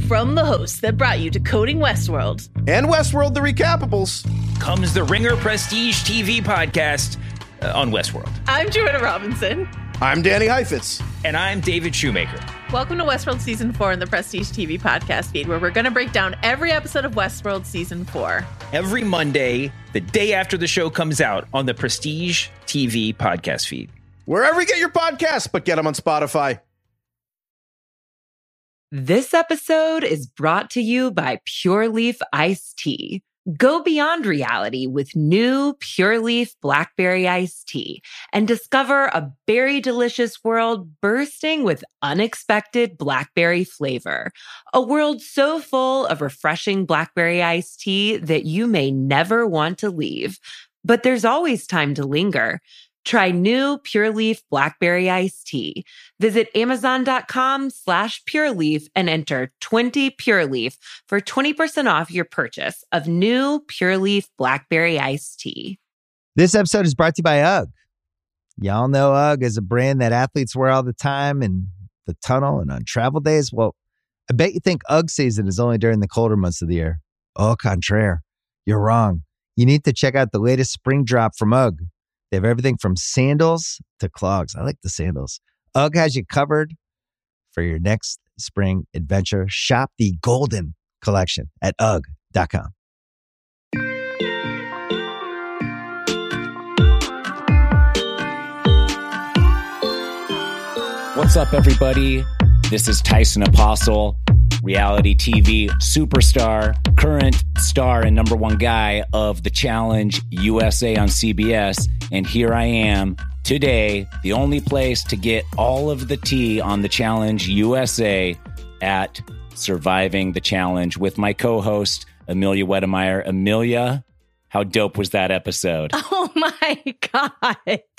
From the hosts that brought you Decoding Westworld and Westworld the Recapables comes the Ringer Prestige TV podcast on Westworld. I'm Joanna Robinson. I'm Danny Heifetz. And I'm David Shoemaker. Welcome to Westworld Season 4 in the Prestige TV podcast feed, where we're going to break down every episode of Westworld Season 4. Every Monday, the day after the show comes out on the Prestige TV podcast feed. Wherever you get your podcasts, but get them on Spotify. This episode is brought to you by Pure Leaf Iced Tea. Go beyond reality with new Pure Leaf Blackberry Iced Tea and discover a berry delicious world bursting with unexpected blackberry flavor. A world so full of refreshing blackberry iced tea that you may never want to leave. But there's always time to linger. Try new Pure Leaf Blackberry Iced Tea. Visit Amazon.com/PureLeaf and enter 20 Pure Leaf for 20% off your purchase of new Pure Leaf Blackberry Iced Tea. This episode is brought to you by UGG. Y'all know UGG is a brand that athletes wear all the time in the tunnel and on travel days. Well, I bet you think UGG season is only during the colder months of the year. Au contraire, you're wrong. You need to check out the latest spring drop from UGG. They have everything from sandals to clogs. I like the sandals. UGG has you covered for your next spring adventure. Shop the Golden Collection at UGG.com. What's up, everybody? This is Tyson Apostle, reality TV superstar, current star and number one guy of The Challenge USA on CBS. And here I am today, the only place to get all of the tea on The Challenge USA at Surviving the Challenge with my co-host, Amelia Wedemeyer. Amelia, how dope was that episode? Oh my God.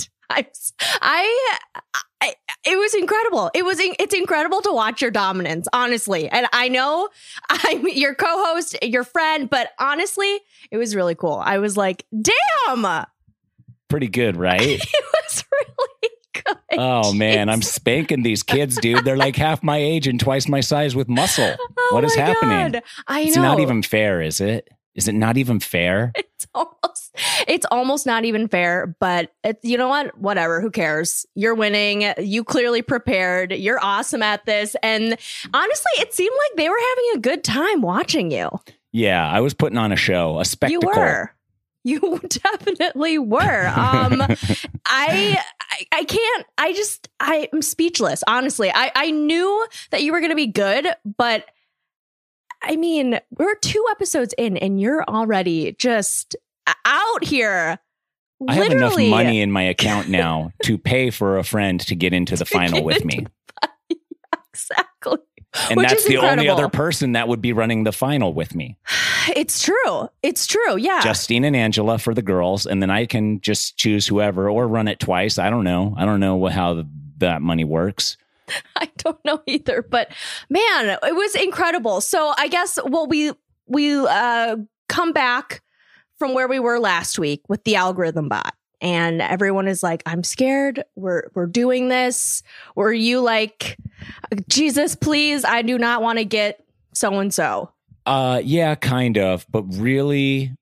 It was incredible. It's incredible to watch your dominance, honestly. And I know I'm your co-host, your friend, but honestly, it was really cool. I was like, damn. Pretty good, right? It was really good. Oh, man, I'm spanking these kids, dude. They're like half my age and twice my size with muscle. What is happening? God. I know. It's not even fair, is it? Is it not even fair? It's almost not even fair, but you know what? Whatever. Who cares? You're winning. You clearly prepared. You're awesome at this. And honestly, it seemed like they were having a good time watching you. Yeah, I was putting on a show, a spectacle. You definitely were. I'm speechless, honestly. I knew that you were going to be good, but I mean, we're 2 episodes in and you're already just out here. I have enough money in my account now to pay for a friend to get into the final with me. Exactly. And which that's is the incredible. only other person that would be running the final with me. It's true. It's true. Yeah. Justine and Angela for the girls. And then I can just choose whoever or run it twice. I don't know. I don't know how that money works. I don't know either. But man, it was incredible. So I guess we come back from where we were last week with the algorithm bot. And everyone is like, I'm scared. We're doing this. Were you like, Jesus, please, I do not want to get so-and-so? Yeah, kind of. But really,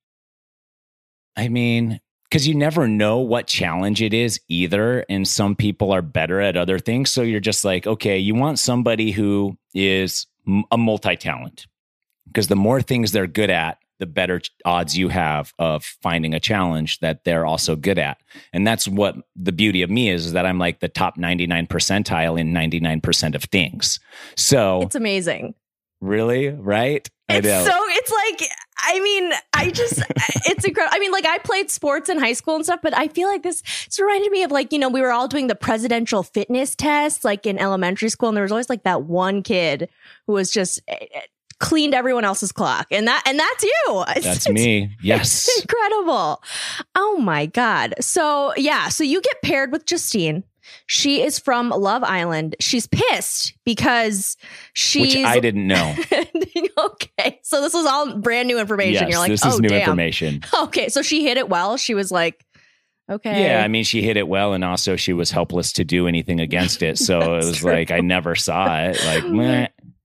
I mean, because you never know what challenge it is either. And some people are better at other things. So you're just like, okay, you want somebody who is a multi-talent. Because the more things they're good at, the better odds you have of finding a challenge that they're also good at. And that's what the beauty of me is that I'm like the top 99 percentile in 99% of things. So it's amazing. Really? Right? It's like, I mean, it's incredible. I mean, like I played sports in high school and stuff, but I feel like this reminded me of like, you know, we were all doing the presidential fitness test, like in elementary school. And there was always like that one kid who was just cleaned everyone else's clock. And that's you. That's me. Yes. It's incredible. Oh my God. So yeah. So you get paired with Justine. She is from Love Island. She's pissed because Which I didn't know. Okay. So this was all brand new information. Yes, You're like, this is new damn. information. Okay. So she hit it well. She was like, okay. Yeah, I mean, she hit it well, and also she was helpless to do anything against it. So it was like, I never saw it. Like, meh.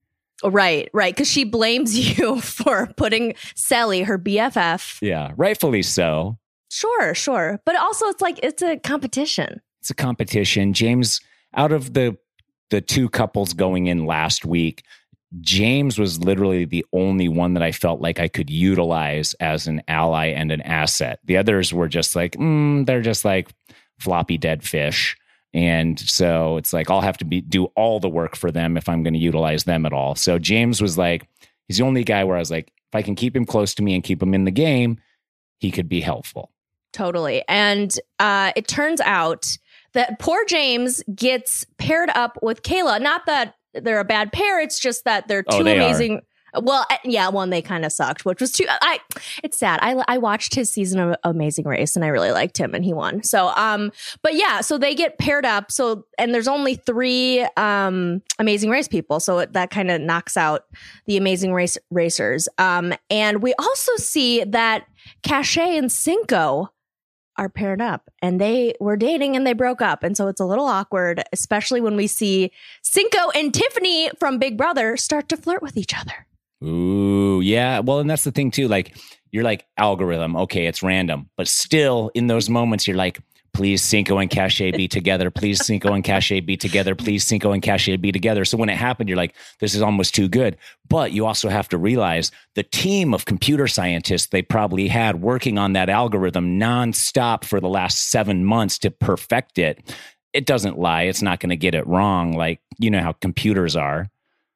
Right. Because she blames you for putting Sally, her BFF. Yeah, rightfully so. Sure. But also it's like, it's a competition. It's a competition. James, out of the two couples going in last week, James was literally the only one that I felt like I could utilize as an ally and an asset. The others were just like, they're just like floppy dead fish. And so it's like, I'll have to do all the work for them if I'm going to utilize them at all. So James was like, he's the only guy where I was like, if I can keep him close to me and keep him in the game, he could be helpful. Totally. And it turns out that poor James gets paired up with Kayla. Not that they're a bad pair. It's just that they're two amazing. Well, yeah, one they kind of sucked, which was too. It's sad. I watched his season of Amazing Race and I really liked him and he won. So, but yeah, so they get paired up. So, and there's only 3 Amazing Race people, so that kind of knocks out the Amazing Race racers. And we also see that Cachet and Cinco are paired up and they were dating and they broke up. And so it's a little awkward, especially when we see Cinco and Tiffany from Big Brother start to flirt with each other. Ooh, yeah. Well, and that's the thing too. Like, you're like, algorithm. Okay, it's random. But still, in those moments, you're like, please Cinco and Cachet be together. Please Cinco and Cachet be together. Please Cinco and Cachet be together. So when it happened, you're like, this is almost too good. But you also have to realize the team of computer scientists they probably had working on that algorithm nonstop for the last 7 months to perfect it. It doesn't lie. It's not going to get it wrong. Like, you know how computers are.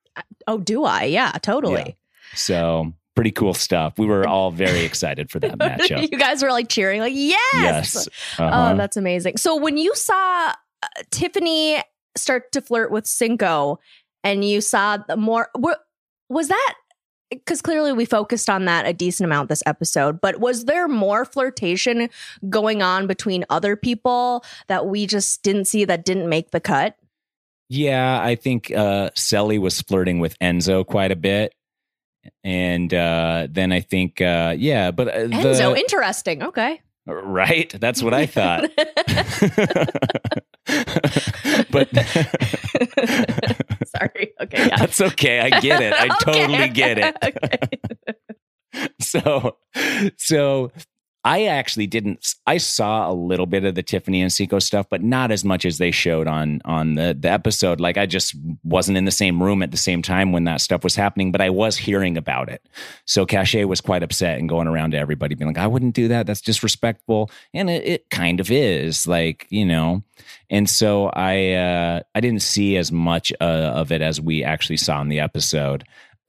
Oh, do I? Yeah, totally. Yeah. So pretty cool stuff. We were all very excited for that matchup. You guys were like cheering, like, yes. Uh-huh. Oh, that's amazing. So when you saw Tiffany start to flirt with Cinco and you saw more, was that, because clearly we focused on that a decent amount this episode, but was there more flirtation going on between other people that we just didn't see that didn't make the cut? Yeah, I think Selly was flirting with Enzo quite a bit. And then I think, but Enzo, interesting. Okay. Right. That's what I thought. But sorry. Okay. Yeah. That's okay. I get it. I totally get it. Okay. So I actually didn't. I saw a little bit of the Tiffany and Cinco stuff, but not as much as they showed on the episode. Like, I just wasn't in the same room at the same time when that stuff was happening, but I was hearing about it. So Cachet was quite upset and going around to everybody being like, I wouldn't do that. That's disrespectful. And it kind of is, like, you know. And so I didn't see as much of it as we actually saw in the episode.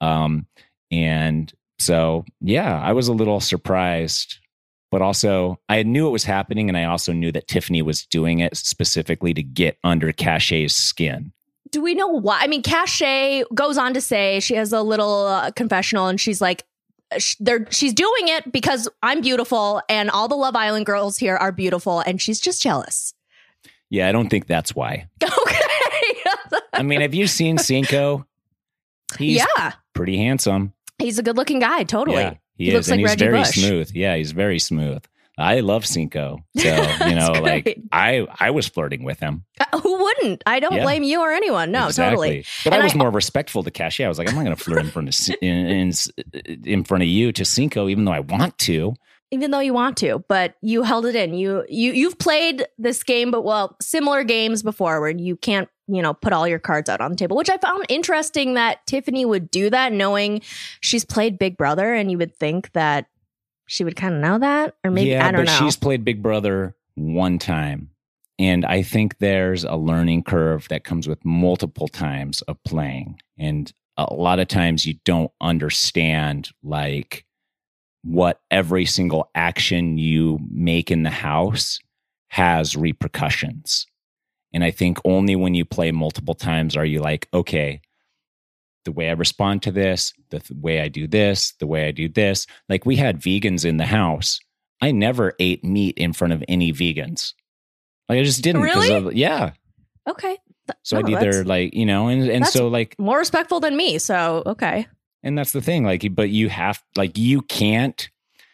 And so, yeah, I was a little surprised. But also, I knew it was happening, and I also knew that Tiffany was doing it specifically to get under Cachet's skin. Do we know why? I mean, Cachet goes on to say, she has a little confessional, and she's like, she's doing it because I'm beautiful, and all the Love Island girls here are beautiful, and she's just jealous. Yeah, I don't think that's why. Okay. I mean, have you seen Cinco? He's pretty handsome. He's a good-looking guy, totally. Yeah. He looks is, and like he's Reggie very Bush. smooth. Yeah, he's very smooth. I love Cinco. So, you know, like, I was flirting with him. Who wouldn't? I don't blame you or anyone. No, exactly. totally. But I was more respectful to Cachet. I was like, I'm not going to flirt in front of you to Cinco, even though I want to. Even though you want to, but you held it in. You've played this game, but similar games before where you can't, put all your cards out on the table, which I found interesting that Tiffany would do that, knowing she's played Big Brother, and you would think that she would kind of know that, or maybe I don't know. She's played Big Brother one time, and I think there's a learning curve that comes with multiple times of playing, and a lot of times you don't understand like what every single action you make in the house has repercussions. And I think only when you play multiple times are you like, okay, the way I respond to this, the way I do this, the way I do this. Like, we had vegans in the house. I never ate meat in front of any vegans. Like, I just didn't. Really? Yeah. Okay. So I'd either and so like more respectful than me. So, okay. And that's the thing. Like, but you have, like, you can't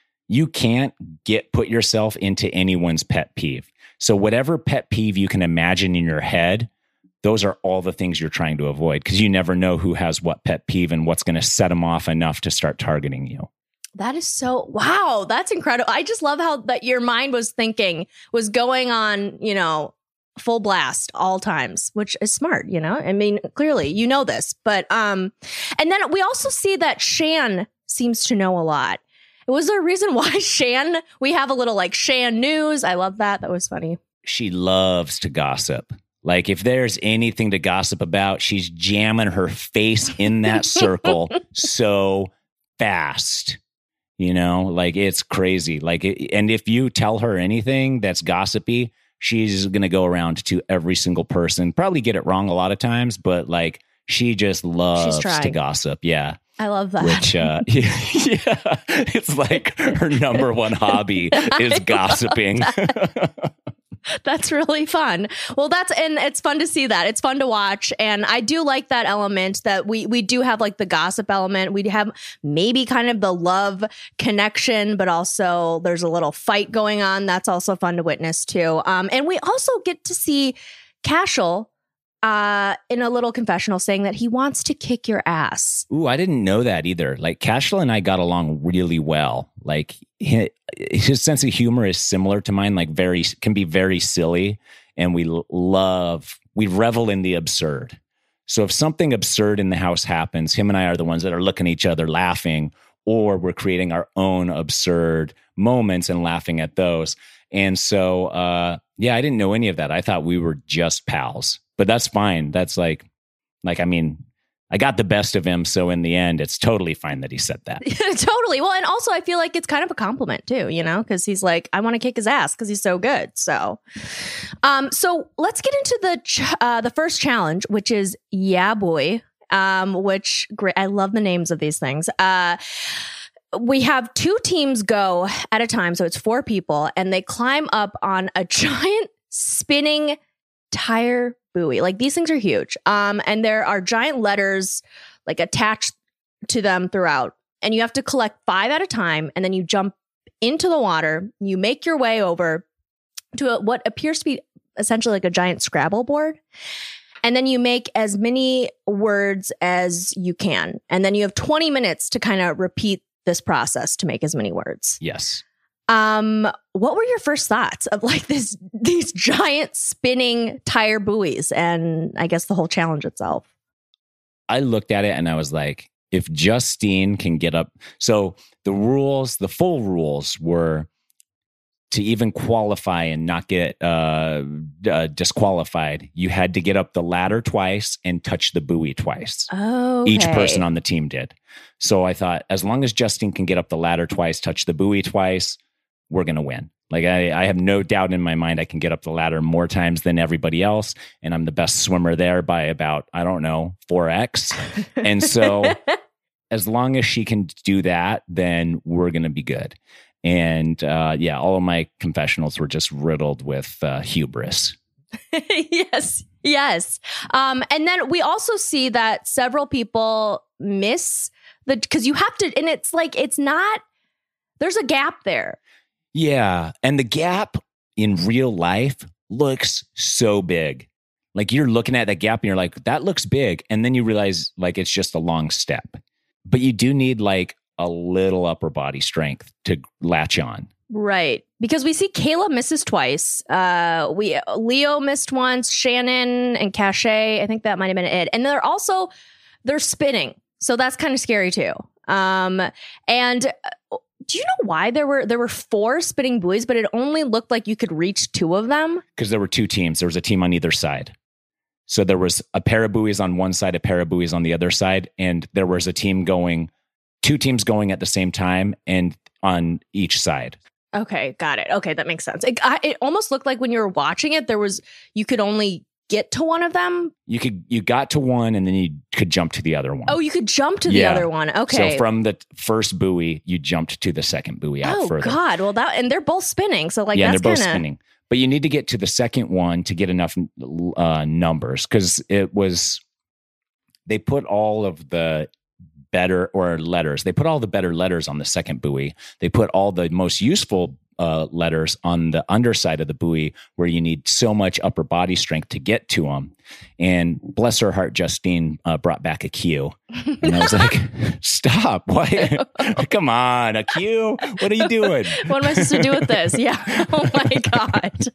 put yourself into anyone's pet peeve. So whatever pet peeve you can imagine in your head, those are all the things you're trying to avoid because you never know who has what pet peeve and what's going to set them off enough to start targeting you. That is so, wow, that's incredible. I just love how that your mind was going on, full blast all times, which is smart, I mean, clearly, this, but, and then we also see that Shan seems to know a lot. Was there a reason why Shan, we have a little like Shan news? I love that. That was funny. She loves to gossip. Like if there's anything to gossip about, she's jamming her face in that circle so fast. Like it's crazy. And if you tell her anything that's gossipy, she's going to go around to every single person, probably get it wrong a lot of times, but like she just loves to gossip. Yeah. I love that. Which, yeah, it's like her number one hobby is gossiping. That's really fun. Well, and it's fun to see that. It's fun to watch. And I do like that element that we do have like the gossip element. We have maybe kind of the love connection, but also there's a little fight going on. That's also fun to witness too. And we also get to see Cashel in a little confessional saying that he wants to kick your ass. Ooh, I didn't know that either. Like Cashel and I got along really well. Like his sense of humor is similar to mine, like can be very silly. And we revel in the absurd. So if something absurd in the house happens, him and I are the ones that are looking at each other laughing, or we're creating our own absurd moments and laughing at those. And so, I didn't know any of that. I thought we were just pals. But that's fine. That's like, I mean, I got the best of him. So in the end, it's totally fine that he said that. Totally. Well, and also I feel like it's kind of a compliment too, because he's like, I want to kick his ass because he's so good. So, so let's get into the first challenge, which is Yeah Boy, which great. I love the names of these things. We have 2 teams go at a time. So it's 4 people and they climb up on a giant spinning tire buoy. Like these things are huge. And there are giant letters like attached to them throughout. And you have to collect 5 at a time. And then you jump into the water. You make your way over to what appears to be essentially like a giant Scrabble board. And then you make as many words as you can. And then you have 20 minutes to kind of repeat this process to make as many words. Yes. What were your first thoughts of like these giant spinning tire buoys and I guess the whole challenge itself? I looked at it and I was like, if Justine can get up. So the full rules were to even qualify and not get disqualified. You had to get up the ladder twice and touch the buoy twice. Oh, okay. Each person on the team did. So I thought, as long as Justine can get up the ladder twice, touch the buoy twice, we're going to win. Like I have no doubt in my mind I can get up the ladder more times than everybody else. And I'm the best swimmer there by about, 4x. And so as long as she can do that, then we're going to be good. And all of my confessionals were just riddled with hubris. Yes. And then we also see that several people miss because you have to, and it's like, there's a gap there. Yeah. And the gap in real life looks so big. Like you're looking at that gap and you're like, that looks big. And then you realize like it's just a long step. But you do need like a little upper body strength to latch on. Right. Because we see Kayla misses twice. Leo missed once, Shannon and Cachet. I think that might have been it. And they're spinning. So that's kind of scary too. And do you know why there were 4 spinning buoys, but it only looked like you could reach 2 of them? Because there were 2 teams. There was a team on either side. So there was a pair of buoys on one side, a pair of buoys on the other side. And there was 2 teams going at the same time and on each side. Okay, got it. Okay, that makes sense. It almost looked like when you were watching it, you could only get to one of them. You got to one and then you could jump to the other one. Oh, you could jump to the other one. Okay. So from the first buoy, you jumped to the second buoy out further. Oh God. Well, and they're both spinning. So like, yeah, that's they're both spinning. But you need to get to the second one to get enough numbers because they put all of the better letters. They put all the better letters on the second buoy. They put all the most useful letters on the underside of the buoy where you need so much upper body strength to get to them. And bless her heart, Justine brought back a cue. And I was like, stop. Why? Come on, a cue? What are you doing? What am I supposed to do with this? Yeah. Oh my God.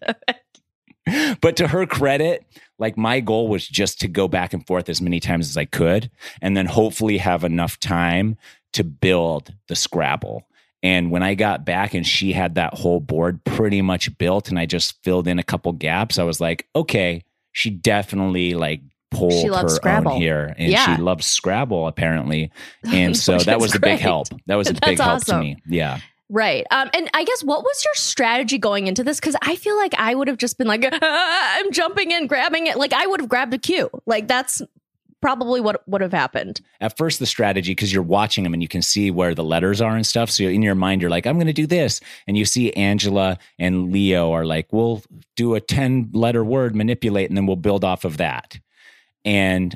But to her credit, like my goal was just to go back and forth as many times as I could, and then hopefully have enough time to build the Scrabble. And when I got back and she had that whole board pretty much built and I just filled in a couple gaps, I was like, okay, she definitely like pulled her Scrabble. own here. And Yeah. she loves Scrabble apparently. And so that was a big help. That was a big help to me. Yeah. Right. And I guess what was your strategy going into this? Because I feel like I would have just been like, I'm jumping in, grabbing it. Like I would have grabbed a cue. Like that's probably what would have happened. At first, the strategy, because you're watching them and you can see where the letters are and stuff. So in your mind, you're like, I'm going to do this. And you see Angela and Leo are like, we'll do a 10-letter word, manipulate, and then we'll build off of that. And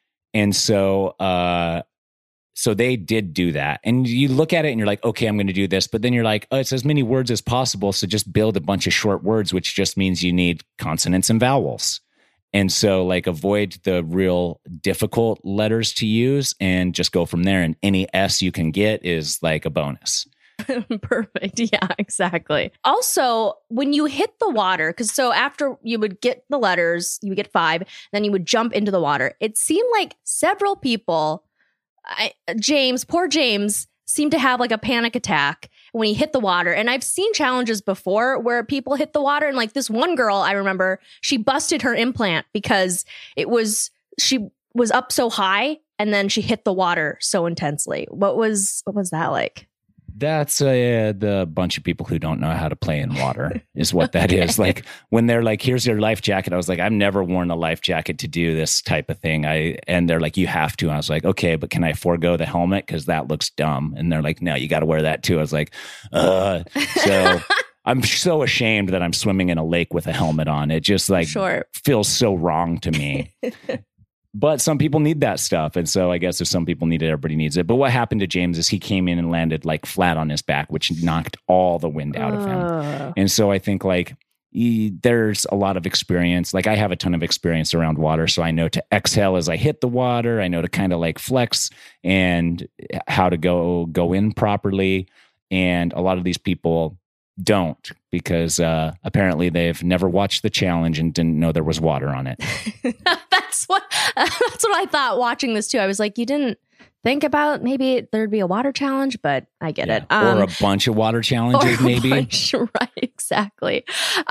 so they did do that. And you look at it and you're like, okay, I'm going to do this. But then you're like, oh, it's as many words as possible. So just build a bunch of short words, which just means you need consonants and vowels. And so like avoid the real difficult letters to use and just go from there. And any S you can get is like a bonus. Perfect. Yeah, exactly. Also, when you hit the water, because so after you would get the letters, you would get 5, then you would jump into the water. It seemed like several people, poor James, seemed to have like a panic attack when he hit the water. And I've seen challenges before where people hit the water. And like this one girl, I remember, she busted her implant because she was up so high and then she hit the water so intensely. What was that like? That's the bunch of people who don't know how to play in water is what that is. Like when they're like, here's your life jacket. I was like, I've never worn a life jacket to do this type of thing. And they're like, you have to. And I was like, okay, but can I forego the helmet? Because that looks dumb. And they're like, no, you got to wear that too. I was like, so I'm so ashamed that I'm swimming in a lake with a helmet on. It just like feels so wrong to me. But some people need that stuff. And so I guess if some people need it, everybody needs it. But what happened to James is he came in and landed like flat on his back, which knocked all the wind out of him. And so I think like there's a lot of experience. Like I have a ton of experience around water. So I know to exhale as I hit the water. I know to kind of like flex and how to go in properly. And a lot of these people don't, because apparently they've never watched the challenge and didn't know there was water on it. That's what I thought watching this too. I was like, you didn't think about maybe there'd be a water challenge, but I get it. Or a bunch of water challenges, maybe. Right, exactly.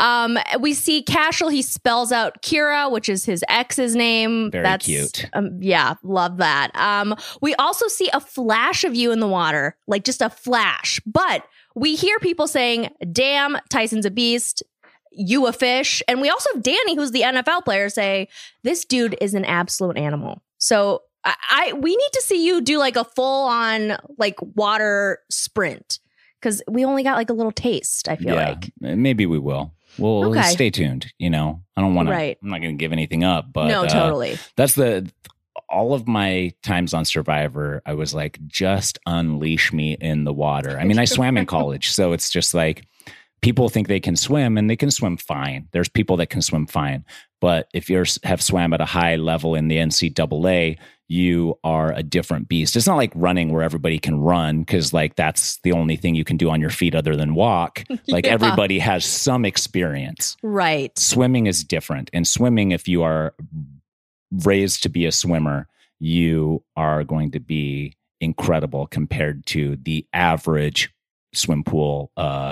We see Cashel. He spells out Kira, which is his ex's name. That's cute. Yeah, love that. We also see a flash of you in the water, like just a flash. But we hear people saying, damn, Tyson's a beast. You a fish. And we also have Danny, who's the NFL player, say, this dude is an absolute animal. So we need to see you do like a full on like water sprint, because we only got like a little taste, I feel like. Maybe we will. Well, stay tuned. You know, I don't want to, I'm not going to give anything up, but no, totally. That's all of my times on Survivor, I was like, just unleash me in the water. I mean, I swam in college, so it's just like, people think they can swim and they can swim fine. There's people that can swim fine. But if you have swam at a high level in the NCAA, you are a different beast. It's not like running where everybody can run, because like that's the only thing you can do on your feet other than walk. Like everybody has some experience. Right. Swimming is different. And swimming, if you are raised to be a swimmer, you are going to be incredible compared to the average swim pool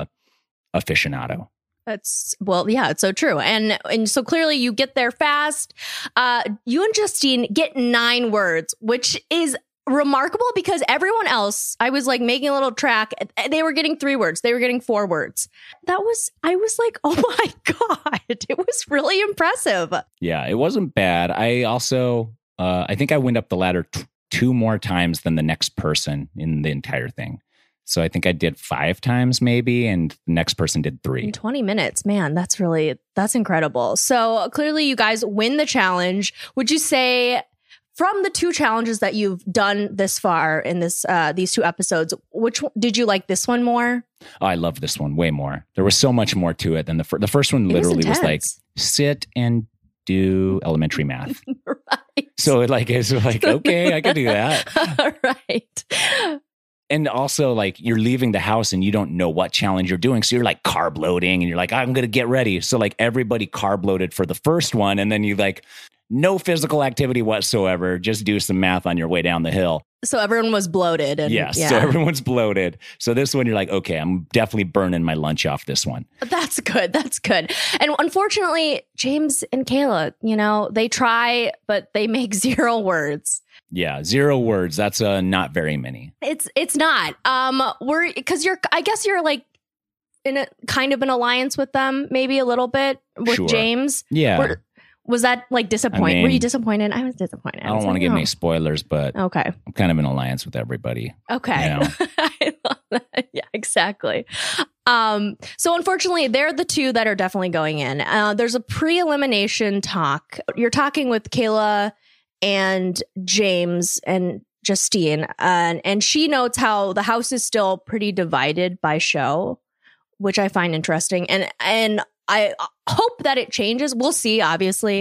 aficionado. It's so true. And so clearly you get there fast. You and Justine get 9 words, which is remarkable because everyone else, I was like making a little track. They were getting 3 words. They were getting 4 words. I was like, oh my God, it was really impressive. Yeah, it wasn't bad. I also, I think I went up the ladder 2 more times than the next person in the entire thing. So I think I did 5 times maybe, and the next person did 3. In 20 minutes, man, that's incredible. So clearly you guys win the challenge. Would you say from the two challenges that you've done this far in these two episodes, which did you like this one more? Oh, I love this one way more. There was so much more to it than the first one. Literally was like sit and do elementary math. Right. So it's like, okay, I can do that. Right. And also, like, you're leaving the house and you don't know what challenge you're doing. So you're like carb loading and you're like, I'm going to get ready. So like everybody carb loaded for the first one. And then you like no physical activity whatsoever. Just do some math on your way down the hill. So everyone was bloated. And, yes. So everyone's bloated. So this one, you're like, okay, I'm definitely burning my lunch off this one. That's good. That's good. And unfortunately, James and Kayla, they try, but they make 0 words. Yeah, 0 words. That's not very many. It's not. Because I guess you're like in a kind of an alliance with them, maybe a little bit with James. Yeah. Was that like disappointing? Were you disappointed? I was disappointed. I don't want to give any spoilers, but okay. I'm kind of in alliance with everybody. Okay. I love that. Yeah, exactly. So unfortunately, they're the two that are definitely going in. There's a pre-elimination talk. You're talking with Kayla and James and Justine, and she notes how the house is still pretty divided by show, which I find interesting. And I hope that it changes. We'll see, obviously.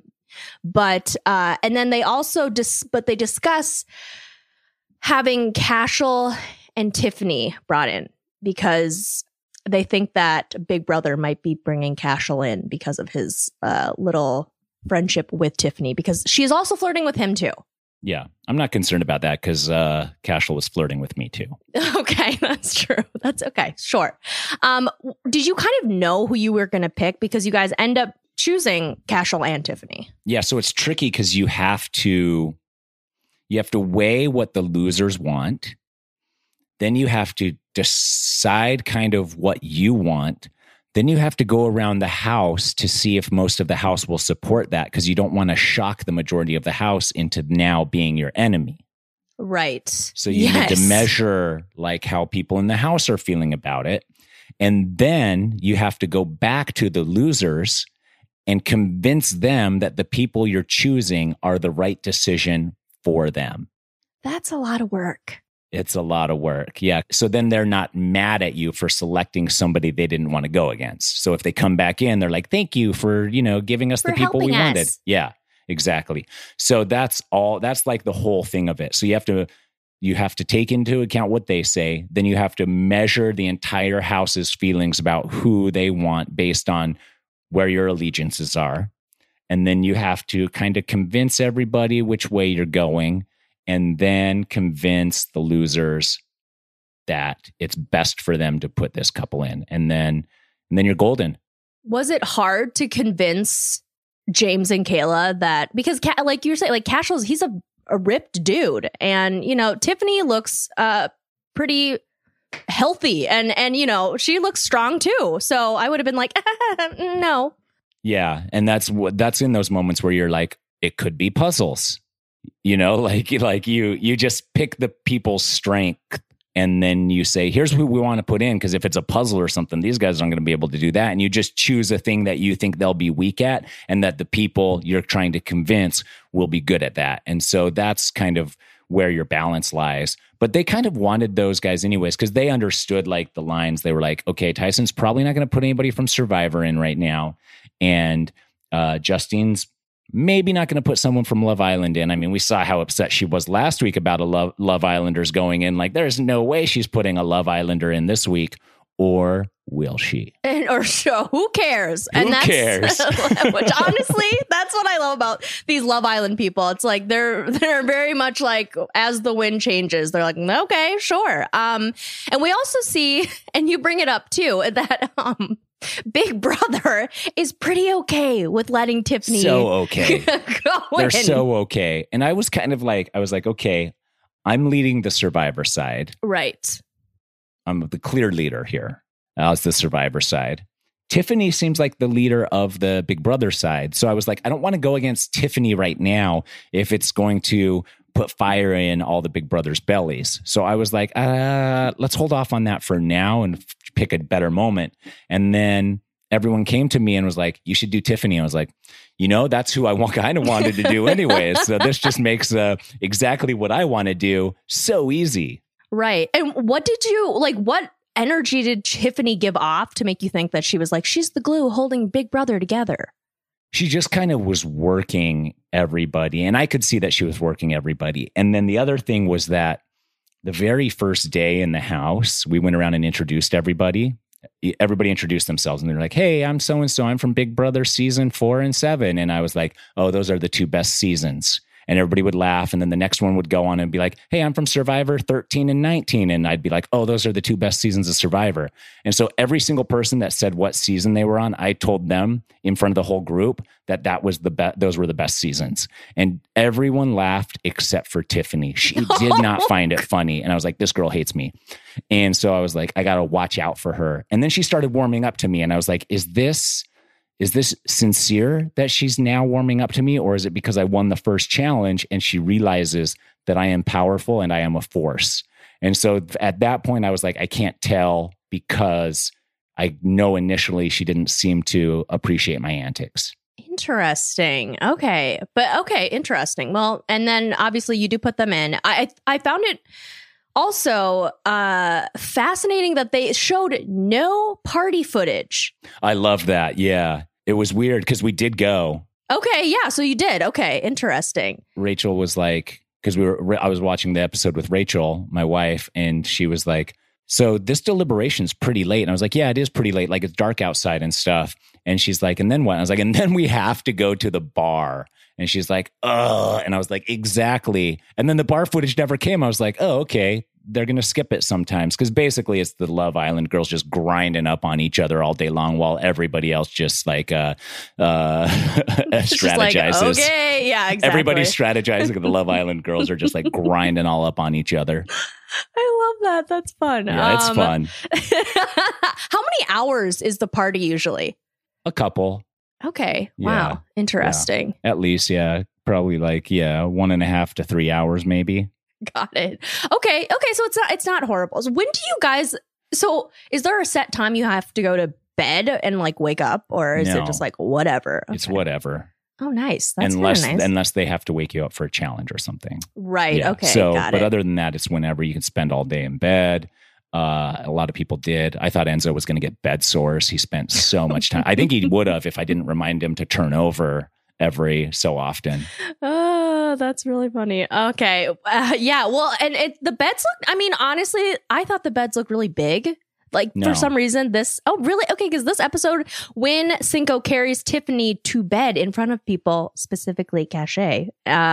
But then they also they discuss having Cashel and Tiffany brought in because they think that Big Brother might be bringing Cashel in because of his little friendship with Tiffany, because she is also flirting with him too. Yeah, I'm not concerned about that because Cashel was flirting with me too. Okay, that's true. That's okay. Sure. Did you kind of know who you were going to pick, because you guys end up choosing Cashel and Tiffany? Yeah, so it's tricky because you have to weigh what the losers want. Then you have to decide kind of what you want. Then you have to go around the house to see if most of the house will support that, because you don't want to shock the majority of the house into now being your enemy. Right. So you need to measure like how people in the house are feeling about it. And then you have to go back to the losers and convince them that the people you're choosing are the right decision for them. That's a lot of work. It's a lot of work. Yeah. So then they're not mad at you for selecting somebody they didn't want to go against. So if they come back in, they're like, thank you for, giving us the people we wanted. Yeah, exactly. So that's like the whole thing of it. So you have to take into account what they say. Then you have to measure the entire house's feelings about who they want based on where your allegiances are. And then you have to kind of convince everybody which way you're going, and then convince the losers that it's best for them to put this couple in. And then you're golden. Was it hard to convince James and Kayla that, because like you were saying, like Cashel's, he's a ripped dude. And, Tiffany looks pretty healthy and, she looks strong too. So I would have been like, no. Yeah. And that's in those moments where you're like, it could be puzzles. Like you just pick the people's strength and then you say, here's who we want to put in. Because if it's a puzzle or something, these guys aren't going to be able to do that. And you just choose a thing that you think they'll be weak at and that the people you're trying to convince will be good at that. And so that's kind of where your balance lies. But they kind of wanted those guys anyways, because they understood like the lines. They were like, okay, Tyson's probably not going to put anybody from Survivor in right now. And Justine's maybe not going to put someone from Love Island in. I mean, we saw how upset she was last week about Love Islanders going in. Like, there's no way she's putting a Love Islander in this week. Or will she? Or so, who cares? Who cares? Which honestly, that's what I love about these Love Island people. It's like they're very much like, as the wind changes, they're like, okay, sure. And we also see, and you bring it up too, that Big Brother is pretty okay with letting Tiffany go They're in. so okay. And I was kind of like, okay, I'm leading the Survivor side. Right. I'm the clear leader here. As the Survivor side. Tiffany seems like the leader of the Big Brother side. So I was like, I don't want to go against Tiffany right now if it's going to put fire in all the Big Brother's bellies. So I was like, let's hold off on that for now and pick a better moment. And then everyone came to me and was like, you should do Tiffany. I was like, that's who I kind of wanted to do anyways. So this just makes exactly what I want to do so easy. Right. And what energy did Tiffany give off to make you think that she was like, she's the glue holding Big Brother together? She just kind of was working everybody. And I could see that she was working everybody. And then the other thing was that the very first day in the house, we went around and introduced everybody. Everybody introduced themselves and they're like, hey, I'm so-and-so. I'm from Big Brother season 4 and 7. And I was like, oh, those are the 2 best seasons. And everybody would laugh. And then the next one would go on and be like, hey, I'm from Survivor 13 and 19. And I'd be like, oh, those are the 2 best seasons of Survivor. And so every single person that said what season they were on, I told them in front of the whole group that was those were the best seasons. And everyone laughed except for Tiffany. She did not find it funny. And I was like, this girl hates me. And so I was like, I got to watch out for her. And then she started warming up to me. And I was like, is this sincere that she's now warming up to me? Or is it because I won the first challenge and she realizes that I am powerful and I am a force? And so at that point, I was like, I can't tell because I know initially she didn't seem to appreciate my antics. Interesting. Okay. Interesting. Well, and then obviously you do put them in. I found it also fascinating that they showed no party footage. I love that. Yeah. It was weird because we did go. Okay, yeah, so you did. Okay, interesting. Rachel was like, because I was watching the episode with Rachel, my wife, and she was like, so this deliberation's pretty late. And I was like, yeah, it is pretty late. Like it's dark outside and stuff. And she's like, and then what? I was like, and then we have to go to the bar. And she's like, ugh. And I was like, exactly. And then the bar footage never came. I was like, oh, okay. They're going to skip it sometimes. Because basically it's the Love Island girls just grinding up on each other all day long while everybody else just like strategizes. Just like, okay, yeah, exactly. Everybody's strategizing. The Love Island girls are just like grinding all up on each other. I love that. That's fun. Yeah, it's fun. How many hours is the party usually? A couple. Okay. Yeah. Wow. Interesting. Yeah. At least, yeah. Probably like, 1.5 to 3 hours, maybe. Got it. Okay. So it's not horrible. So when do you guys, so is there a set time you have to go to bed and like wake up, or is it just like whatever? Okay. It's whatever. Oh, nice. That's nice. Unless they have to wake you up for a challenge or something. Right. Yeah. Okay. So, got but it. other than that, it's whenever you can spend all day in bed. A lot of people did. I thought Enzo was going to get bed sores. He spent so much time. I think he would have if I didn't remind him to turn over every so often. Oh, that's really funny. Okay. Yeah. Well, and the beds look, I mean, honestly, I thought the beds looked really big. Like for some reason oh, really? Okay. Because this episode, when Cinco carries Tiffany to bed in front of people, specifically Cachet,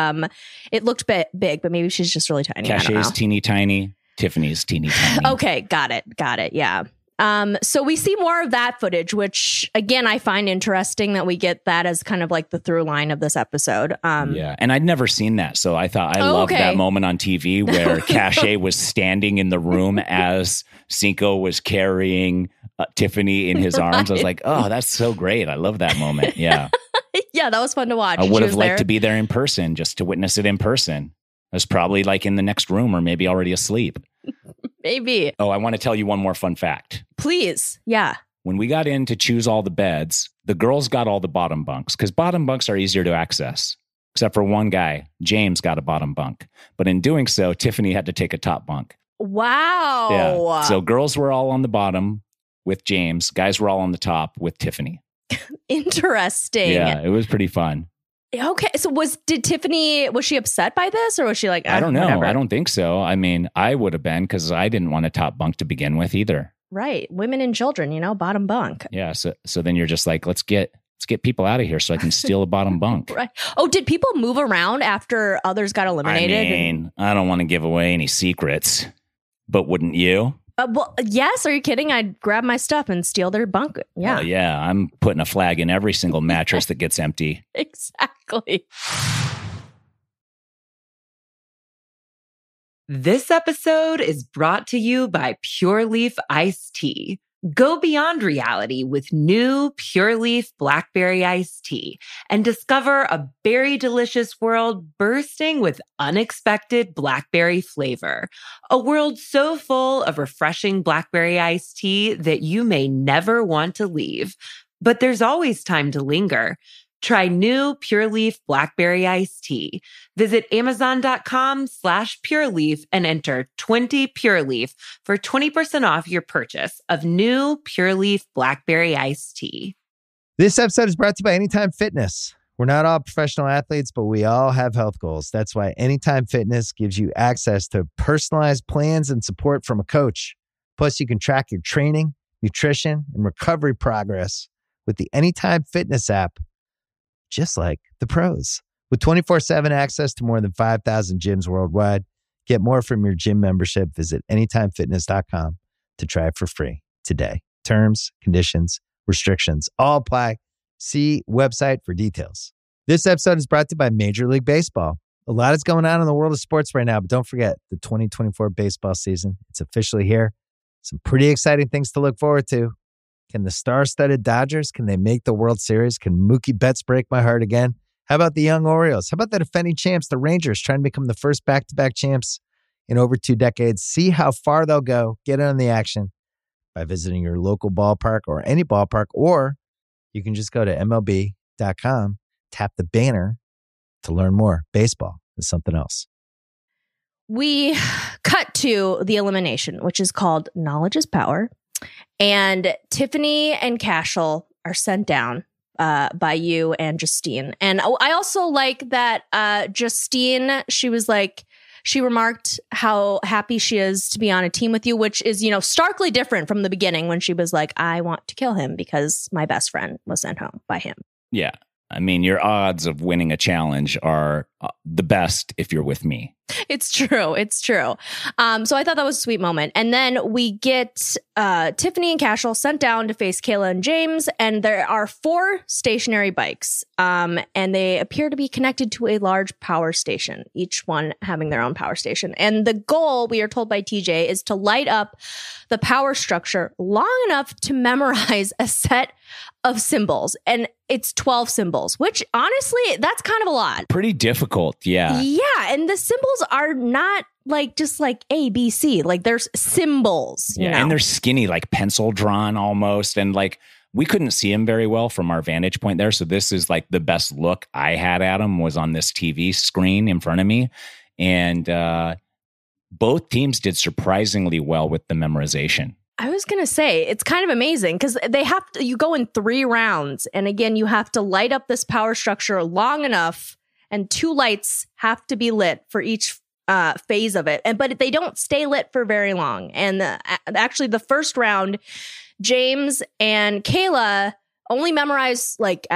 it looked big, but maybe she's just really tiny. Cachet's teeny tiny. Tiffany's teeny tiny. Okay. Got it. Yeah. So we see more of that footage, which again, I find interesting that we get that as kind of like the through line of this episode. Yeah. And I'd never seen that. So I thought I loved that moment on TV where Cachet was standing in the room as Cinco was carrying Tiffany in his arms. I was like, oh, that's so great. I love that moment. Yeah. Yeah. That was fun to watch. I would have liked to be there in person just to witness it in person. I was probably like in the next room or maybe already asleep. Maybe. Oh, I want to tell you one more fun fact. Please. Yeah. When we got in to choose all the beds, the girls got all the bottom bunks because bottom bunks are easier to access. Except for one guy, James got a bottom bunk. But in doing so, Tiffany had to take a top bunk. Wow. Yeah. So girls were all on the bottom with James. Guys were all on the top with Tiffany. Interesting. Yeah, it was pretty fun. Okay. So was she upset by this, or was she like, I don't know. Whatever. I don't think so. I mean, I would have been because I didn't want a top bunk to begin with either. Right. Women and children, bottom bunk. Yeah. So then you're just like, let's get people out of here so I can steal a bottom bunk. Right. Oh, did people move around after others got eliminated? I mean, I don't want to give away any secrets, but wouldn't you? Well, yes. Are you kidding? I'd grab my stuff and steal their bunk. Yeah. Well, yeah. I'm putting a flag in every single mattress that gets empty. Exactly. This episode is brought to you by Pure Leaf Iced Tea. Go beyond reality with new Pure Leaf Blackberry Iced Tea and discover a berry delicious world bursting with unexpected blackberry flavor. A world so full of refreshing blackberry iced tea that you may never want to leave. But there's always time to linger. Try new Pure Leaf Blackberry Iced Tea. Visit Amazon.com/Pure Leaf and enter 20 Pure Leaf for 20% off your purchase of new Pure Leaf Blackberry Iced Tea. This episode is brought to you by Anytime Fitness. We're not all professional athletes, but we all have health goals. That's why Anytime Fitness gives you access to personalized plans and support from a coach. Plus, you can track your training, nutrition, and recovery progress with the Anytime Fitness app, just like the pros. With 24/7 access to more than 5,000 gyms worldwide, get more from your gym membership. Visit anytimefitness.com to try it for free today. Terms, conditions, restrictions all apply. See website for details. This episode is brought to you by Major League Baseball. A lot is going on in the world of sports right now, but don't forget the 2024 baseball season. It's officially here. Some pretty exciting things to look forward to. Can the star-studded Dodgers, can they make the World Series? Can Mookie Betts break my heart again? How about the young Orioles? How about the defending champs, the Rangers, trying to become the first back-to-back champs in over 2 decades? See how far they'll go. Get in on the action by visiting your local ballpark or any ballpark, or you can just go to MLB.com, tap the banner to learn more. Baseball is something else. We cut to the elimination, which is called Knowledge is Power. And Tiffany and Cashel are sent down by you and Justine. And I also like that Justine, she remarked how happy she is to be on a team with you, which is, starkly different from the beginning when she was like, I want to kill him because my best friend was sent home by him. Yeah. I mean, your odds of winning a challenge are the best if you're with me. It's true. It's true. So I thought that was a sweet moment. And then we get Tiffany and Cashel sent down to face Kayla and James. And there are 4 stationary bikes. And they appear to be connected to a large power station, each one having their own power station. And the goal, we are told by TJ, is to light up the power structure long enough to memorize a set of symbols. And it's 12 symbols, which honestly, that's kind of a lot. Pretty difficult. Yeah. Yeah. And the symbols are not just like A, B, C. Like there's symbols. Yeah. And they're skinny, like pencil drawn almost. And we couldn't see them very well from our vantage point there. So this is like the best look I had at them was on this TV screen in front of me. And both teams did surprisingly well with the memorization. I was going to say, it's kind of amazing because you go in 3 rounds. And again, you have to light up this power structure long enough and 2 lights have to be lit for each phase of it. But they don't stay lit for very long. And actually the first round, James and Kayla only memorize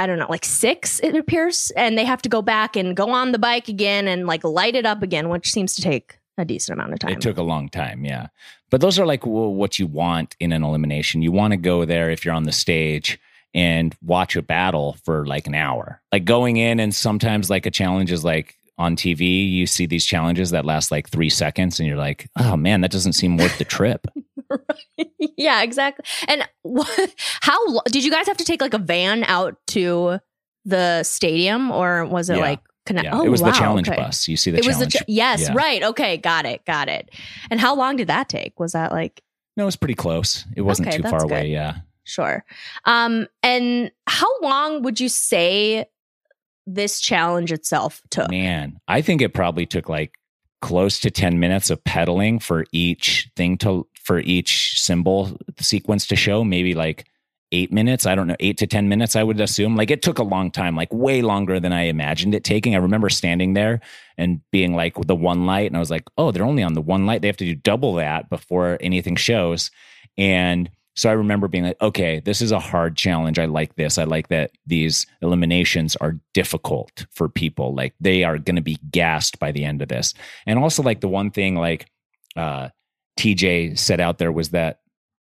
6, it appears. And they have to go back and go on the bike again and light it up again, which seems to take a decent amount of time. It took a long time, yeah. But those are what you want in an elimination. You want to go there if you're on the stage and watch a battle for an hour. Going in and sometimes a challenge is on TV, you see these challenges that last 3 seconds and you're like, oh man, that doesn't seem worth the trip. Right. Yeah, exactly. And how did you guys have to take a van out to the stadium or was it Yeah, it was the challenge bus. You see the challenge. Yes, yeah. Right. Okay, got it. And how long did that take? Was that No, it was pretty close. It wasn't too far away. Yeah. Sure. And how long would you say this challenge itself took? Man, I think it probably took close to 10 minutes of pedaling for each symbol sequence to show. Maybe 8 minutes. I don't know, 8 to 10 minutes, I would assume. It took a long time, way longer than I imagined it taking. I remember standing there and being with the one light. And I was like, oh, they're only on the one light. They have to do double that before anything shows. And so I remember being like, okay, this is a hard challenge. I like this. I like that these eliminations are difficult for people. They are going to be gassed by the end of this. And also the one thing TJ said out there was that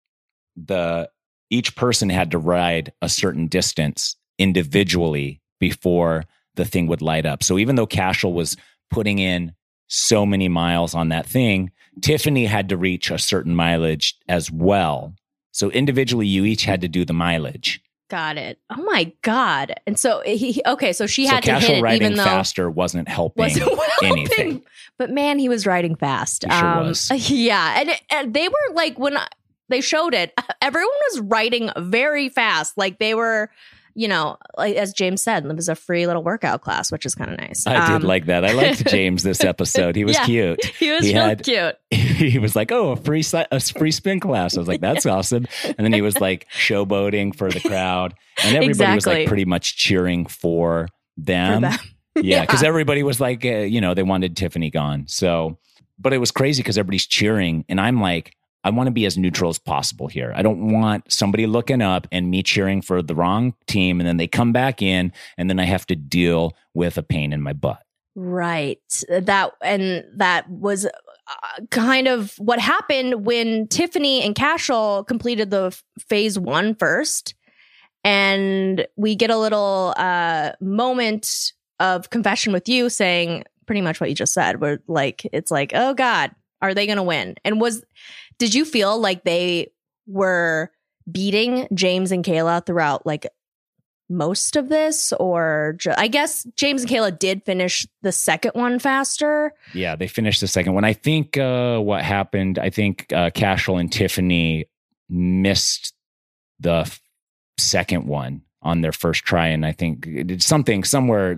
each person had to ride a certain distance individually before the thing would light up. So even though Cashel was putting in so many miles on that thing, Tiffany had to reach a certain mileage as well. So individually, you each had to do the mileage. Got it. Oh my God. And so so she had to Cashel hit it riding even though faster wasn't helping anything. But man, he was riding fast. He sure was. Yeah. And they were they showed it, everyone was writing very fast. Like they were, you know, like as James said, it was a free little workout class, which is kind of nice. I did like that. I liked James this episode. He was cute. He was really cute. He was like, "Oh, a free spin class." I was like, "That's awesome." And then he was like showboating for the crowd, and everybody was like pretty much cheering for them. Yeah, because everybody was like, you know, they wanted Tiffany gone. So, but it was crazy because everybody's cheering, and I'm like, I want to be as neutral as possible here. I don't want somebody looking up and me cheering for the wrong team, and then they come back in, and then I have to deal with a pain in my butt. Right. That was kind of what happened when Tiffany and Cashel completed the phase 1 first. And we get a little moment of confession with you saying pretty much what you just said, where like, it's like, oh God, are they going to win? And did you feel like they were beating James and Kayla throughout like most of this? Or I guess James and Kayla did finish the second one faster. Yeah, they finished the second one. I think what happened, I think Cashel and Tiffany missed the second one on their first try. And I think it's somewhere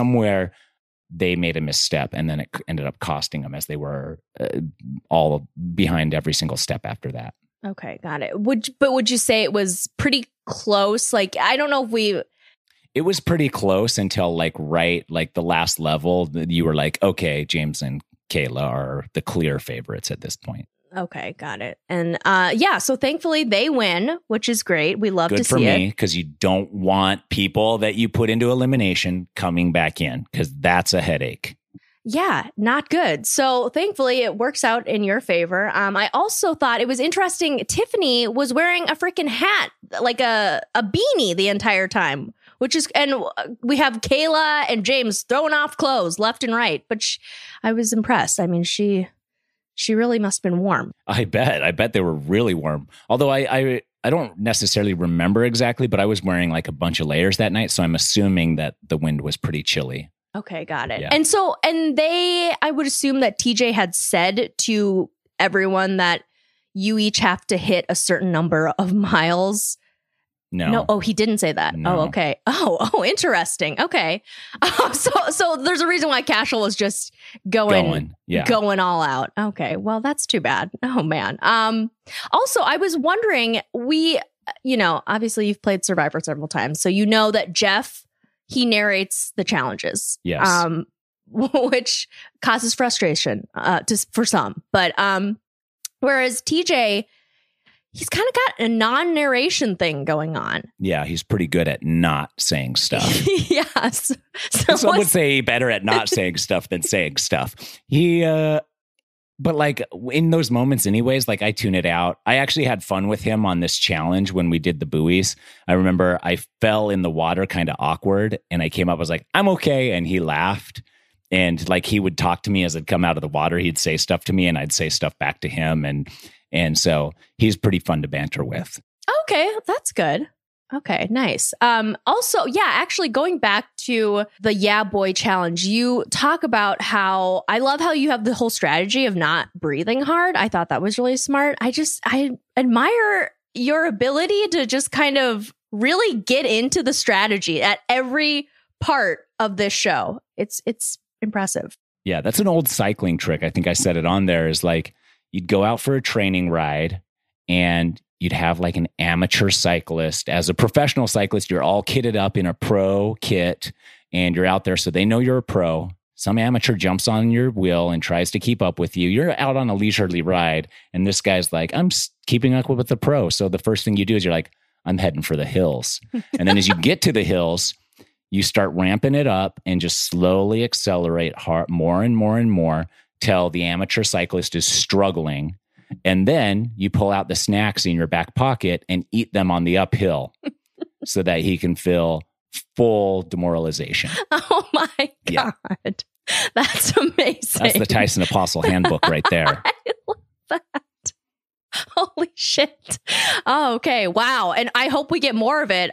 they made a misstep, and then it ended up costing them as they were all behind every single step after that. Okay, got it. Would you say it was pretty close? Like, I don't know if it was pretty close until like the last level. You were like, okay, James and Kayla are the clear favorites at this point. Okay, got it. And so thankfully they win, which is great. We love to see it. Good for me, because you don't want people that you put into elimination coming back in, because that's a headache. Yeah, not good. So thankfully it works out in your favor. I also thought it was interesting. Tiffany was wearing a freaking hat, like a beanie the entire time, and we have Kayla and James throwing off clothes left and right. But I was impressed. I mean, she really must have been warm. I bet they were really warm. Although I don't necessarily remember exactly, but I was wearing like a bunch of layers that night. So I'm assuming that the wind was pretty chilly. Okay, got it. Yeah. And I would assume that TJ had said to everyone that you each have to hit a certain number of miles. No. Oh, he didn't say that. No. Oh, okay. Oh, interesting. Okay. So there's a reason why Cashel was just going all out. Okay. Well, that's too bad. Oh man. Also, I was wondering, obviously you've played Survivor several times, so you know that Jeff, he narrates the challenges. Yes. Which causes frustration for some. But whereas TJ, he's kind of got a non-narration thing going on. Yeah, he's pretty good at not saying stuff. Yes. Some would say better at not saying stuff than saying stuff. But like in those moments anyways, like I tune it out. I actually had fun with him on this challenge when we did the buoys. I remember I fell in the water kind of awkward, and I came up, I was like, I'm okay. And he laughed. And like he would talk to me as I'd come out of the water. He'd say stuff to me and I'd say stuff back to him. And so he's pretty fun to banter with. Okay, that's good. Okay, nice. Also, actually going back to the Yeah Boy challenge, you talk about I love how you have the whole strategy of not breathing hard. I thought that was really smart. I admire your ability to just kind of really get into the strategy at every part of this show. It's impressive. Yeah, that's an old cycling trick. I think I said it on there, is like, you'd go out for a training ride and you'd have like an amateur cyclist. As a professional cyclist, you're all kitted up in a pro kit and you're out there, so they know you're a pro. Some amateur jumps on your wheel and tries to keep up with you. You're out on a leisurely ride and this guy's like, I'm keeping up with the pro. So the first thing you do is you're like, I'm heading for the hills. And then as you get to the hills, you start ramping it up and just slowly accelerate hard, more and more and more, till the amateur cyclist is struggling. And then you pull out the snacks in your back pocket and eat them on the uphill so that he can feel full demoralization. Oh my God. Yeah. That's amazing. That's the Tyson Apostle handbook right there. I love that. Holy shit. Oh, okay. Wow. And I hope we get more of it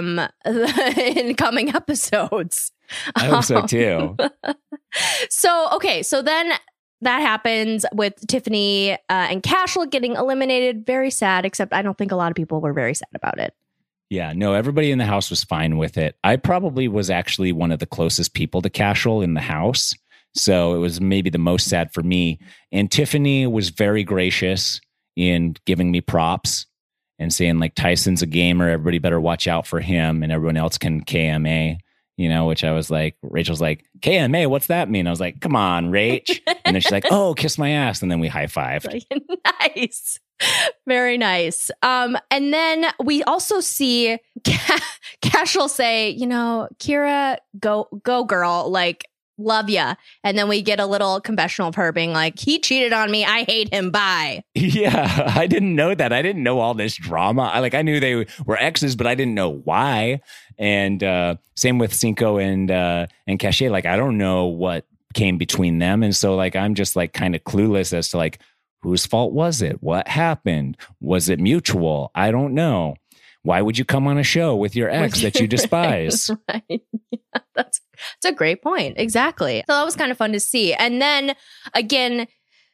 in coming episodes. I hope so too. So then that happens with Tiffany and Cashel getting eliminated. Very sad, except I don't think a lot of people were very sad about it. Yeah, no, everybody in the house was fine with it. I probably was actually one of the closest people to Cashel in the house. So it was maybe the most sad for me. And Tiffany was very gracious in giving me props and saying, like, Tyson's a gamer. Everybody better watch out for him, and everyone else can KMA, which I was like, Rachel's like, KMA, what's that mean? I was like, come on, Rach. And then she's like, oh, kiss my ass. And then we high-fived. Nice. Very nice. And then we also see Cashel say, Kira, go girl, like, love ya. And then we get a little confessional of her being like, he cheated on me. I hate him. Bye. Yeah, I didn't know that. I didn't know all this drama. I knew they were exes, but I didn't know why. And same with Cinco and Caché. Like, I don't know what came between them. And so, like, I'm just like kind of clueless as to like, whose fault was it? What happened? Was it mutual? I don't know. Why would you come on a show with your ex that you despise? Right. Yeah, that's a great point. Exactly. So that was kind of fun to see. And then again,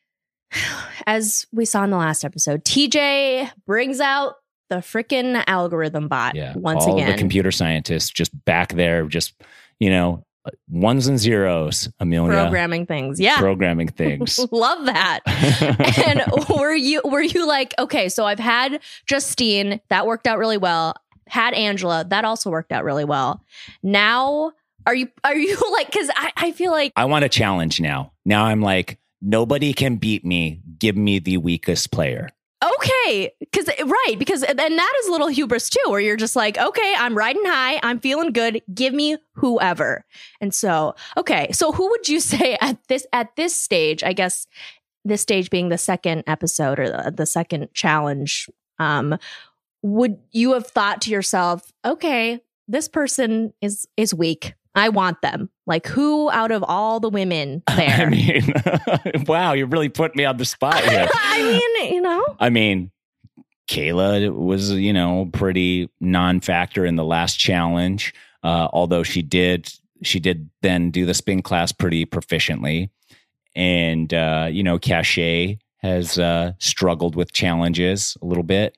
as we saw in the last episode, TJ brings out the freaking algorithm bot once all again. The computer scientists just back there, just, ones and zeros, Amelia. Programming things. Yeah. Programming things. Love that. And were you like, okay, so I've had Justine, that worked out really well. Had Angela, that also worked out really well. Now, are you like, because I feel like I want a challenge now. Now I'm like, nobody can beat me. Give me the weakest player. Okay, because and that is a little hubris too, where you're just like, okay, I'm riding high, I'm feeling good, give me whoever. And so, okay, so who would you say at this stage? I guess this stage being the second episode or the second challenge, would you have thought to yourself, okay, this person is weak. I want them. Like, who out of all the women there? I mean, wow, you really put me on the spot here. I mean, Kayla was, pretty non-factor in the last challenge. Although she did then do the spin class pretty proficiently. And, Caché has struggled with challenges a little bit.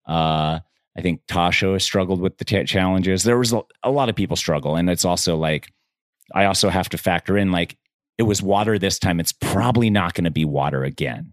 I think Tasha has struggled with the challenges. There was a lot of people struggle. And it's also like, I also have to factor in, like, it was water this time. It's probably not going to be water again.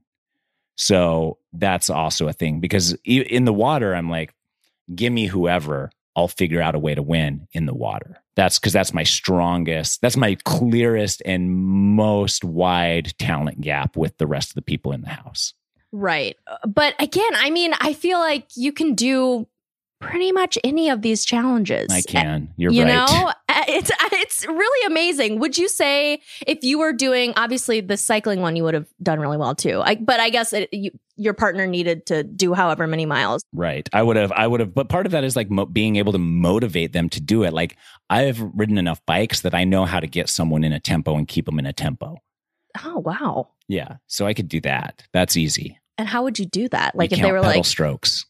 So that's also a thing, because in the water, I'm like, give me whoever, I'll figure out a way to win in the water. That's because that's my strongest, that's my clearest and most wide talent gap with the rest of the people in the house. Right. But again, I mean, I feel like you can do pretty much any of these challenges. I can. You're right. It's really amazing. Would you say if you were doing, obviously the cycling one, you would have done really well too. But I guess your partner needed to do however many miles. Right. I would have. But part of that is like being able to motivate them to do it. Like, I've ridden enough bikes that I know how to get someone in a tempo and keep them in a tempo. Oh, wow. Yeah. So I could do that. That's easy. And how would you do that? Like, you if they were pedal like strokes.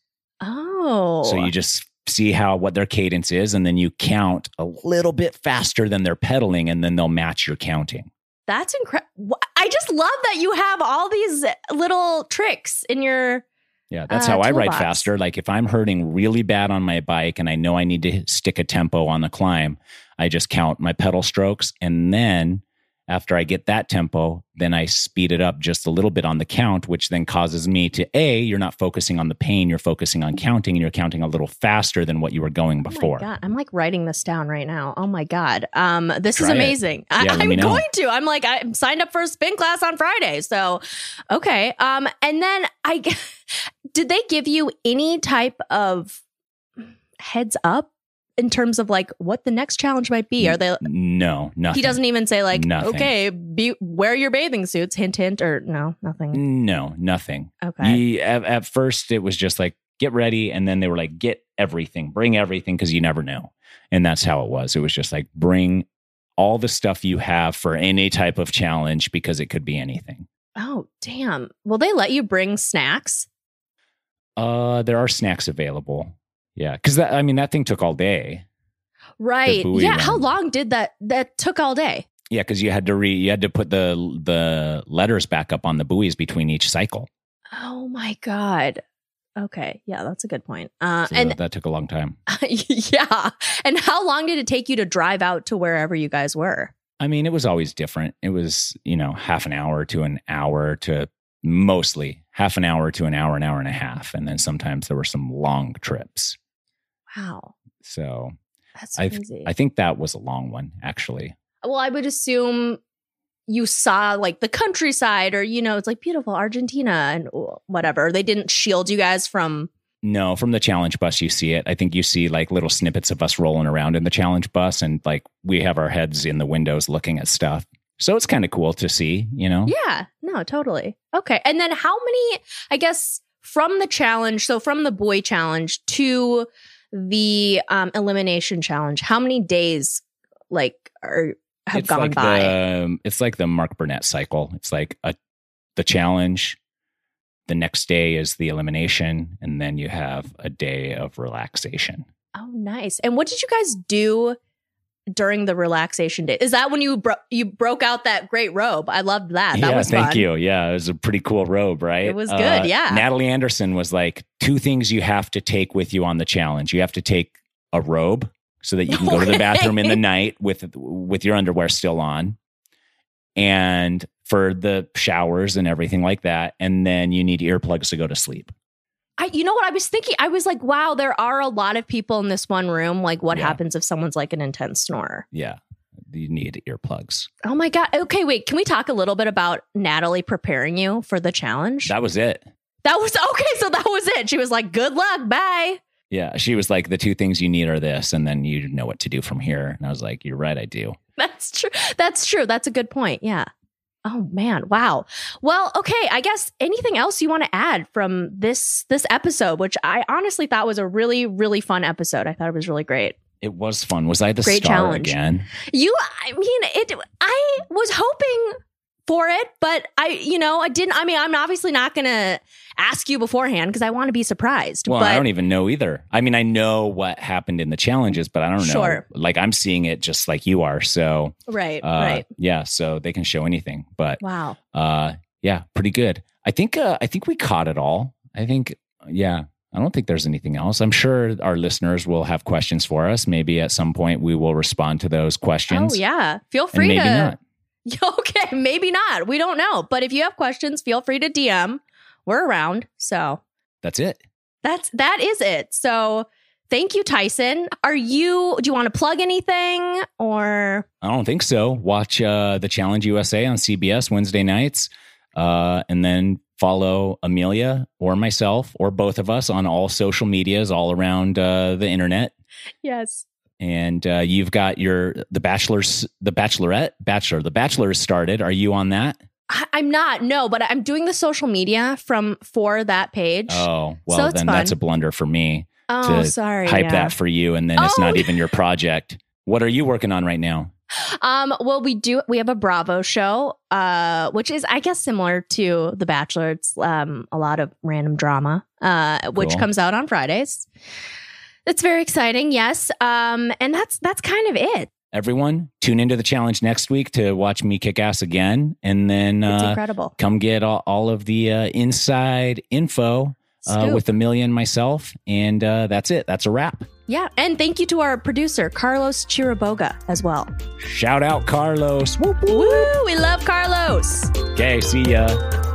Oh. So you just see what their cadence is, and then you count a little bit faster than they're pedaling, and then they'll match your counting. That's incredible. I just love that you have all these little tricks in your Yeah, that's how I ride toolbox. faster. Like, if I'm hurting really bad on my bike and I know I need to stick a tempo on the climb, I just count my pedal strokes, and then after I get that tempo, then I speed it up just a little bit on the count, which then causes me to, you're not focusing on the pain, you're focusing on counting, and you're counting a little faster than what you were going before. Oh my God. I'm like writing this down right now. Oh my God. This is Try it. amazing. Yeah, I'm going to. I'm like, I'm signed up for a spin class on Friday. So, okay. And then did they give you any type of heads up in terms of like what the next challenge might be? Are they? No, nothing. He doesn't even say like, Nothing. okay, wear your bathing suits, hint, hint, or no, nothing. No, nothing. Okay. At first, it was just like, get ready. And then they were like, get everything, bring everything, because you never know. And that's how it was. It was just like, bring all the stuff you have for any type of challenge, because it could be anything. Oh, damn. Will they let you bring snacks? There are snacks available. Yeah, because that thing took all day. Right. The buoy Yeah. run. How long did that took all day? Yeah, because you had to put the letters back up on the buoys between each cycle. Oh my God. Okay. Yeah, that's a good point. So and that took a long time. yeah. And how long did it take you to drive out to wherever you guys were? I mean, it was always different. It was, half an hour to an hour to mostly half an hour to an hour and a half. And then sometimes there were some long trips. Wow. So that's crazy. I think that was a long one, actually. Well, I would assume you saw like the countryside or, it's like beautiful Argentina and whatever. They didn't shield you guys from. No, from the challenge bus, you see it. I think you see like little snippets of us rolling around in the challenge bus, and like we have our heads in the windows looking at stuff. So it's kind of cool to see, Yeah, no, totally. Okay. And then how many, I guess, from the challenge, so from the buoy challenge to the elimination challenge, how many days have gone by? It's like the Mark Burnett cycle. It's like the challenge. The next day is the elimination, and then you have a day of relaxation. Oh, nice. And what did you guys do during the relaxation day? Is that when you broke out that great robe? I loved that. That was fun. Thank you. Yeah, it was a pretty cool robe, right? It was good, yeah. Natalie Anderson was like, 2 things you have to take with you on the challenge. You have to take a robe so that you can go to the bathroom in the night with your underwear still on, and for the showers and everything like that. And then you need earplugs to go to sleep. You know what I was thinking? I was like, wow, there are a lot of people in this one room. Like, what happens if someone's like an intense snorer? Yeah. You need earplugs. Oh my God. Okay, wait. Can we talk a little bit about Natalie preparing you for the challenge? That was it. So that was it. She was like, good luck. Bye. Yeah. She was like, the 2 things you need are this, and then you know what to do from here. And I was like, you're right. I do. That's true. That's true. That's a good point. Yeah. Oh man. Wow. Well, okay. I guess anything else you want to add from this episode, which I honestly thought was a really, really fun episode. I thought it was really great. It was fun. Was I the great star challenge. again? I was hoping for it, but I didn't. I mean, I'm obviously not going to ask you beforehand because I want to be surprised. Well, but I don't even know either. I mean, I know what happened in the challenges, but I don't know. Sure. Like, I'm seeing it just like you are. So right. Yeah. So they can show anything, but wow. Yeah, pretty good. I think we caught it all. I don't think there's anything else. I'm sure our listeners will have questions for us. Maybe at some point we will respond to those questions. Oh yeah. Feel free maybe not. Okay, maybe not. We don't know. But if you have questions, feel free to DM. We're around. So that's it. That is it. So thank you, Tyson. Do you want to plug anything or? I don't think so. Watch the Challenge USA on CBS Wednesday nights. And then follow Amelia or myself or both of us on all social medias all around the internet. Yes. And you've got The Bachelor is started. Are you on that? I'm not, no, but I'm doing the social media for that page. Oh, well, so then fun. that's a blunder for me. Oh, sorry. Hype that for you, and then it's not even your project. What are you working on right now? Well, we have a Bravo show, which is, I guess, similar to The Bachelor. It's a lot of random drama, which comes out on Fridays. It's very exciting, yes. And that's kind of it. Everyone, tune into the challenge next week to watch me kick ass again. And then it's incredible. Come get all of the inside info with Amelia and myself. And that's it. That's a wrap. Yeah. And thank you to our producer, Carlos Chiriboga, as well. Shout out, Carlos. Whoop, whoop. Woo! We love Carlos. Okay, see ya.